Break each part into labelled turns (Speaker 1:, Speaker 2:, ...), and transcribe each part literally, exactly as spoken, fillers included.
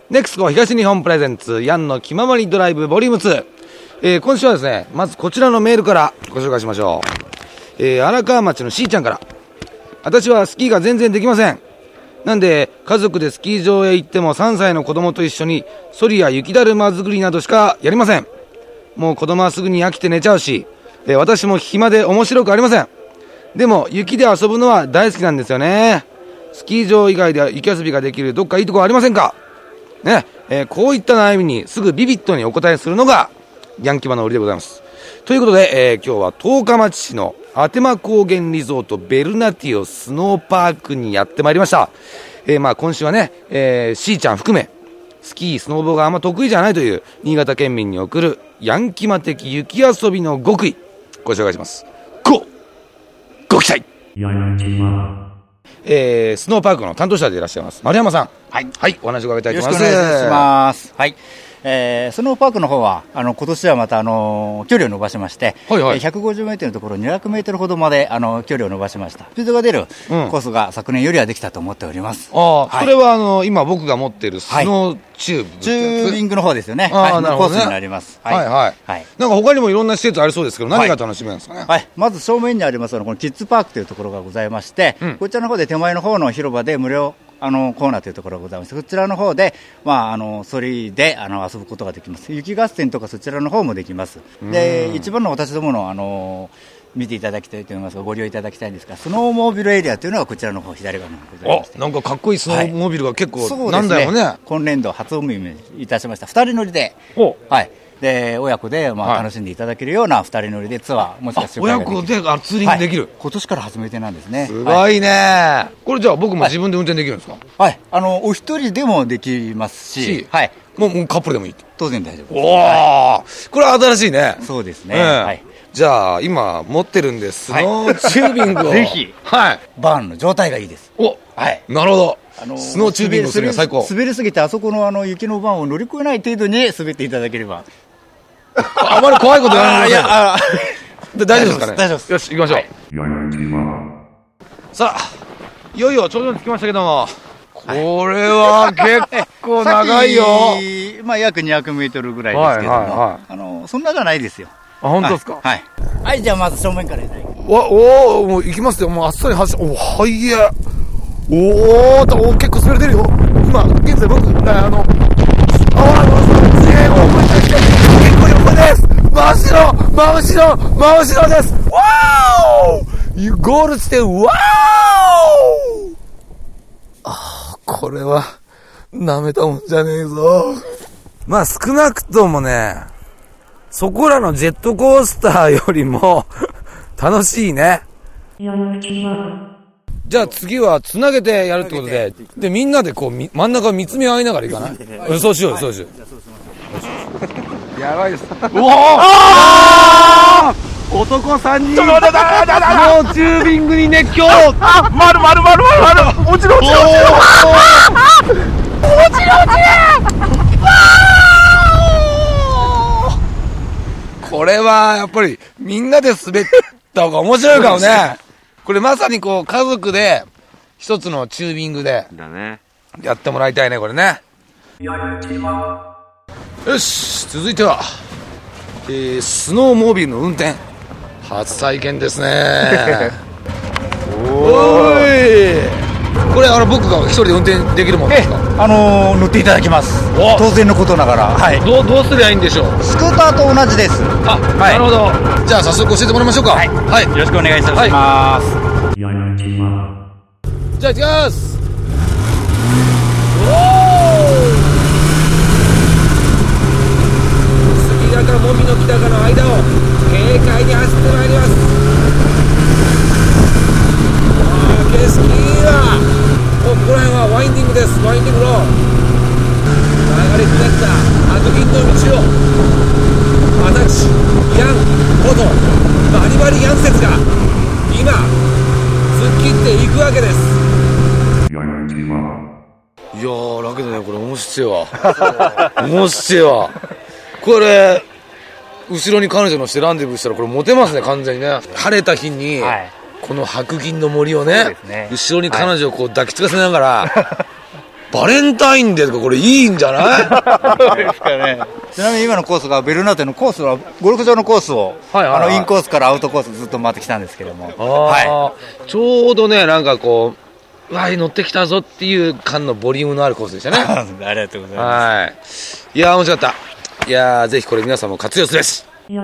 Speaker 1: ネクスコ東日本プレゼンツヤンの気ままにドライブボリュームツー、えー、今週はですね、まずこちらのメールからご紹介しましょう。えー、荒川町のしーちゃんから。私はスキーが全然できません。なんで家族でスキー場へ行ってもさんさいの子供と一緒にソリや雪だるま作りなどしかやりません。もう子供はすぐに飽きて寝ちゃうし、えー、私も暇で面白くありません。でも雪で遊ぶのは大好きなんですよね。スキー場以外で雪遊びができるどっかいいとこありませんかね。えー、こういった悩みにすぐビビッドにお答えするのがヤンキマの売りでございます。ということで、えー、今日は十日町市のアテマ高原リゾートベルナティオスノーパークにやってまいりました。えー、まあ今週はね、えー、しーちゃん含めスキースノーボーがあんま得意じゃないという新潟県民に送るヤンキマ的雪遊びの極意ご紹介します。ごご期待。ヤンキマえー、スノーパークの担当者でいらっしゃいます丸山さん、
Speaker 2: はい、
Speaker 1: はい、お話を伺いたいと思います。
Speaker 2: よろしくお願いします。はい、えー、スノーパークの方はあの今年はまたあの距離を伸ばしまして、はいはい、ひゃくごじゅうメートルのところにひゃくメートルほどまであの距離を伸ばしました。スピードが出るコースが昨年よりはできたと思っております。
Speaker 1: うん、あ、はい、それはあの今僕が持っているスノーチューブ、はい、
Speaker 2: チュービングの方ですよね。
Speaker 1: あ、はい、なるほどね、
Speaker 2: コースになります。
Speaker 1: はいはいはい、はい、なんか他にもいろんな施設ありそうですけど、何が楽しめるんですかね。
Speaker 2: はいはい、まず正面にありますこのキッズパークというところがございまして、うん、こちらの方で手前の方の広場で無料あのコーナーというところがございます。こちらの方で、まあ、あのソリであの遊ぶことができます。雪合戦とかそちらの方もできます。で、一番の私どもの、あの見ていただきたいと思いますが、ご利用いただきたいんですが、スノーモービルエリアというのがこちらの方左側にございまして、
Speaker 1: あ、なんかかっこいいスノーモービルが結構、
Speaker 2: はい、
Speaker 1: 何台もね、
Speaker 2: 今年度初お目見いたしましたふたり乗りで、はい、で親子で、まあ、楽しんでいただけるようなふたり乗りでツアーもしかして
Speaker 1: 親子であツーリングできる、はい、
Speaker 2: 今年から初めてなんですね。
Speaker 1: すごいね、はい、これじゃあ僕も自分で運転できるんですか。
Speaker 2: はい、はい、あのお一人でもできますし、はい、
Speaker 1: もう、もうカップルでもいい。
Speaker 2: 当然大丈夫です。
Speaker 1: おー、はい、これは新しいね。
Speaker 2: そうですね、
Speaker 1: えー、
Speaker 2: はい、
Speaker 1: じゃあ今持ってるんでスノーチュービングを、はい、
Speaker 2: ぜひ、
Speaker 1: はい、
Speaker 2: バーンの状態がいいです。
Speaker 1: お、はい、なるほど、
Speaker 2: あのー、
Speaker 1: スノーチュービングするには最高。
Speaker 2: 滑りすぎてあそこの、あの雪のバーンを乗り越えない程度に滑っていただければ
Speaker 1: あまり怖いこと言わないでください。
Speaker 2: ああ
Speaker 1: 大丈夫ですかね。
Speaker 2: 大丈夫です。
Speaker 1: よし行きましょう、はい、さあいよいよ頂上に着きましたけども、これは結構長いよ
Speaker 2: まあ約にひゃくメートルぐらいですけども、はいはいはい、あのそんなじゃないですよ。
Speaker 1: あ、本当ですか。はい、
Speaker 2: はい、はい、じゃあまず正面からいただきます。
Speaker 1: わ、おお、もう行きますよ。もうあっさり走る。お、はいえ、おーと、お、結構滑れてるよ。今現在僕あのあの地平を越えてきて結構横です。真後ろ真後ろ真後ろです。わー、ゴール地点、わー、あー、これは舐めたもんじゃねえぞ。まあ少なくともね、そこらのジェットコースターよりも楽しいね。じゃあ次はつなげてやるってことで、でみんなでこうみ真ん中を見つめ合いながらいかない？そうしよう、そうしよう。やばいです。うわあ！男さんにん。ちょっと待って、だだだだ。もうチュービングに熱狂。あ、まるまるまるまるまる。落ちる落ちる落ちる。落ちる落ちる。これはやっぱりみんなで滑った方が面白いかもね。これまさにこう家族で一つのチュービングでやってもらいたいね、これね。よし、続いては、えー、スノーモービルの運転初体験ですね。おーい、これあの僕が一人で運転できるもんですか。
Speaker 2: あのー、乗っていただきます。当然のことながら、はい、
Speaker 1: どう、どうすりゃいいんでしょう。
Speaker 2: スクーターと同じです。
Speaker 1: あ、はい、なるほど。じゃあ早速教えてもらいましょうか。はい、はい、
Speaker 2: よろしくお願いします。はい、
Speaker 1: じゃあ行きます。おー、杉高もみの木高の間を軽快に走ってまいります。あー、景色いいわ。ここら辺はワインディングです。ワインディングロー流れ下った白銀の道を私ヤンことバリバリヤン説が今突っ切っていくわけです。いやー、だけどね、これ面白いわ。面白いわ。これ後ろに彼女のしてランデブーしたらこれモテますね、完全にね。晴れた日に、はい、この白銀の森を ね, ね後ろに彼女をこう抱きつかせながら、はい、 バレンタインデーとかこれいいんじゃない
Speaker 2: そうですかね。ちなみに今のコースがベルナーテのコースはゴルフ場のコースを、はいはいはい、あのインコースからアウトコースずっと回ってきたんですけども、
Speaker 1: はい、ちょうどねなんかこうわい乗ってきたぞっていう感のボリュームのあるコースでしたね
Speaker 2: ありがとうございます。
Speaker 1: はい、いや面白かった。いやぜひこれ皆さんも活用すべし。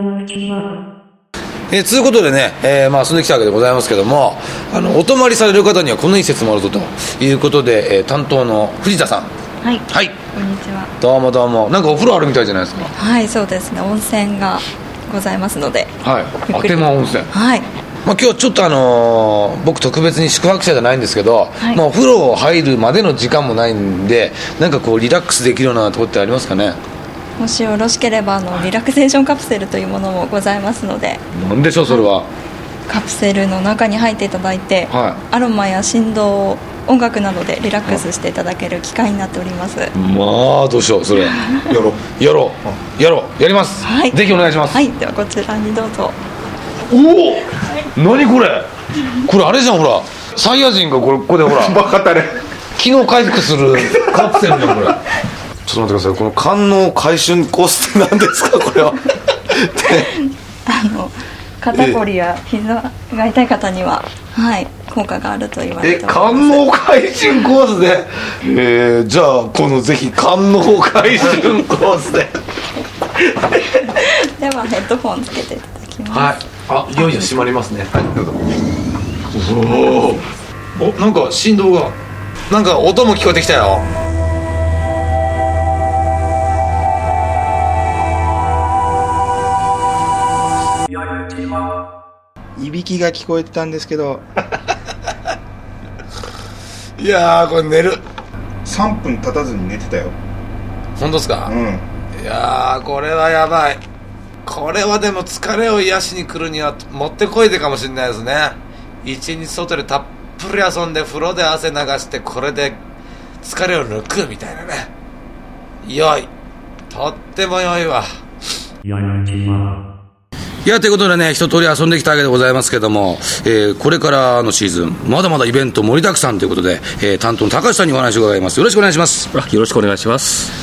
Speaker 1: えー、つうことでね、えー、まあ遊んできたわけでございますけども、あのお泊まりされる方にはこのいい説もあるぞということで、えー、担当の藤田さん、
Speaker 3: はい、
Speaker 1: はい、
Speaker 3: こんにちは。
Speaker 1: どうもどうも。なんかお風呂あるみたいじゃないですか。
Speaker 3: はい、そうですね、温泉がございますので、
Speaker 1: はい、あてま温泉、
Speaker 3: はい、
Speaker 1: まあ、今日ちょっとあのー、僕特別に宿泊者じゃないんですけど、はい、まあ、お風呂入るまでの時間もないんで、なんかこうリラックスできるようなところってありますかね。
Speaker 3: もしよろしければあのリラクゼーションカプセルというものもございますので。
Speaker 1: なんでしょうそれは。
Speaker 3: カプセルの中に入っていただいて、はい、アロマや振動音楽などでリラックスしていただける機会になっております。
Speaker 1: まあどうしようそれやろうやろうやろうやります、はい、ぜひお願いします。
Speaker 3: はい、ではこちらにどうぞ。
Speaker 1: おお、はい、何これこれあれじゃん、ほらサイヤ人がこれここでほらバカたれ機能回復するカプセルじゃんこれちょっと待ってください。この官能回春コースって何ですかこれは
Speaker 3: あの肩こりや膝が痛い方には、はい、効果があると言われております。
Speaker 1: え、官能回春コースで、えー、じゃあこのぜひ官能回春コースで
Speaker 3: ではヘッドホンつけていただきます。
Speaker 1: はい、あ、いよいよ閉まりますね。はい、どうぞ。おお、なんか振動が、なんか音も聞こえてきたよ。
Speaker 4: いびきが聞こえてたんですけど
Speaker 1: いやーこれ寝る
Speaker 4: さんぷん経たずに寝てたよ。
Speaker 1: 本当ですか。
Speaker 4: うん。
Speaker 1: いやーこれはやばい。これはでも疲れを癒しに来るにはもってこいでかもしれないですね。一日外でたっぷり遊んで風呂で汗流してこれで疲れを抜くみたいなね。良い、とっても良いわ。いやということでね、一通り遊んできたわけでございますけども、えー、これからのシーズンまだまだイベント盛りだくさんということで、えー、担当の高橋さんにお話を伺います。よろしくお願いします。
Speaker 5: よろしくお願いします。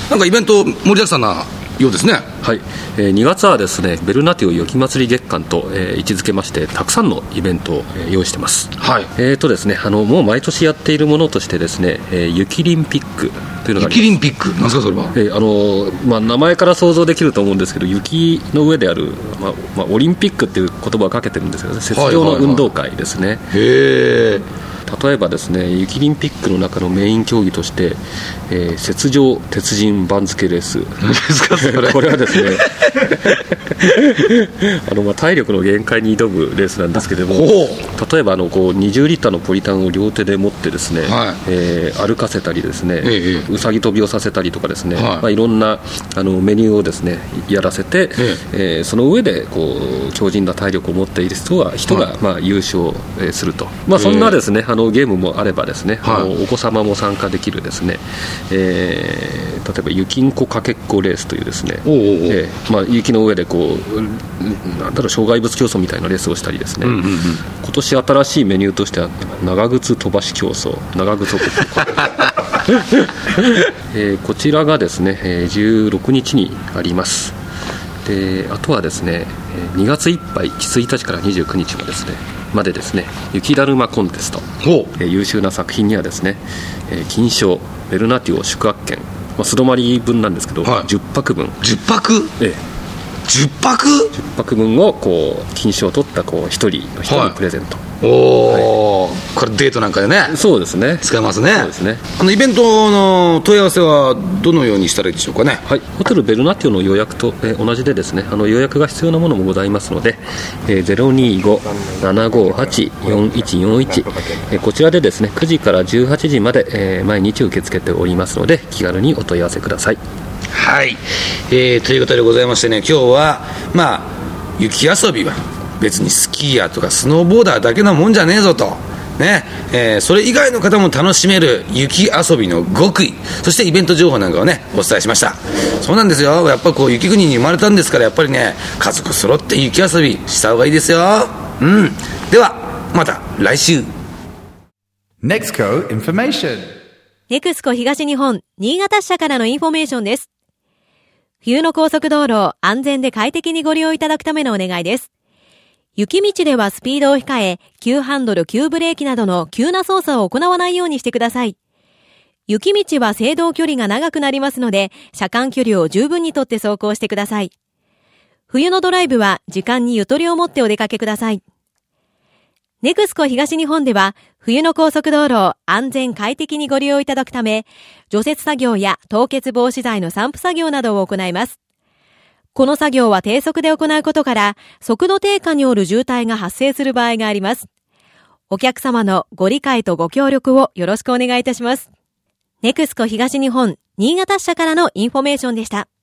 Speaker 1: なんかイベント盛りだくさんなようですね。
Speaker 5: はい、えー、にがつはですねベルナティオ雪まつり月間と、えー、位置づけましてたくさんのイベントを、えー、用意してます。
Speaker 1: はい、
Speaker 5: えーとですね、あのもう毎年やっているものとしてですね、えー、雪リンピックというのがあります。
Speaker 1: 雪リンピックなんですかそれは。
Speaker 5: えーあのまあ、名前から想像できると思うんですけど、雪の上である、まあまあ、オリンピックっていう言葉をかけてるんですけど、ね、雪上の運動会ですね。はいはいはい、へー。 例えばですね、雪リンピックの中のメイン競技として、えー、雪上鉄人番付レース。
Speaker 1: 何ですかそれ。
Speaker 5: これはですねあの、まあ、体力の限界に挑むレースなんですけれども、例えばあのこうにじゅうリッターのポリタンを両手で持ってですね、はい、えー、歩かせたりですね、ええ、うさぎ跳びをさせたりとかですね、はい、まあ、いろんなあのメニューをですねやらせて、えええー、その上でこう強靭な体力を持っている人が人が、はい、まあ、優勝すると、まあ、そんなですね、あのゲームもあればですね、はい、あのお子様も参加できるですね、えー、例えば雪んこかけっこレースというですね、おうおうおう、えーまあ、雪の上でこうなんだろう障害物競争みたいなレースをしたりですね、うんうんうん、今年新しいメニューとしては長靴飛ばし競争、長靴をえー、こちらがですね、えー、じゅうろくにちにあります。であとはですね、にがついっぱいついたちからにじゅうくにちまでですねまでですね雪だるまコンテスト、えー、優秀な作品にはですね、えー、金賞ベルナティオ宿泊券、まあ、素泊まり分なんですけど、はい、じゅっぱくぶん
Speaker 1: じゅっぱく、
Speaker 5: えー、
Speaker 1: じゅっぱく
Speaker 5: じゅっぱくぶんをこう金賞を取ったこうひとりの人にプレゼント、はい、
Speaker 1: おお、はい、これデートなんかでね、
Speaker 5: そうですね、
Speaker 1: 使えますね。
Speaker 5: そうですね。
Speaker 1: あのイベントの問い合わせはどのようにしたらいいでしょうかね。
Speaker 5: はい、ホテルベルナティオの予約と、えー、同じでですね、あの予約が必要なものもございますので、えー、ゼロにーご ななごはち よんいちよんいち、えー、こちらでですねくじからじゅうはちじまで、えー、毎日受け付けておりますので気軽にお問い合わせください。
Speaker 1: はい、えー、ということでございましてね、今日はまあ雪遊びは別にスキーヤーとかスノーボーダーだけなもんじゃねえぞとね、えー、それ以外の方も楽しめる雪遊びの極意、そしてイベント情報なんかをねお伝えしました。そうなんですよ、やっぱこう雪国に生まれたんですから、やっぱりね家族揃って雪遊びした方がいいですよ。うん、ではまた来週。
Speaker 6: Nexco Information。 ネクスコ東日本新潟支社からのインフォメーションです。冬の高速道路を安全で快適にご利用いただくためのお願いです。雪道ではスピードを控え、急ハンドル、急ブレーキなどの急な操作を行わないようにしてください。雪道は制動距離が長くなりますので、車間距離を十分にとって走行してください。冬のドライブは時間にゆとりを持ってお出かけください。ネクスコ東日本では、冬の高速道路を安全快適にご利用いただくため、除雪作業や凍結防止剤の散布作業などを行います。この作業は低速で行うことから、速度低下による渋滞が発生する場合があります。お客様のご理解とご協力をよろしくお願いいたします。ネクスコ東日本新潟支社からのインフォメーションでした。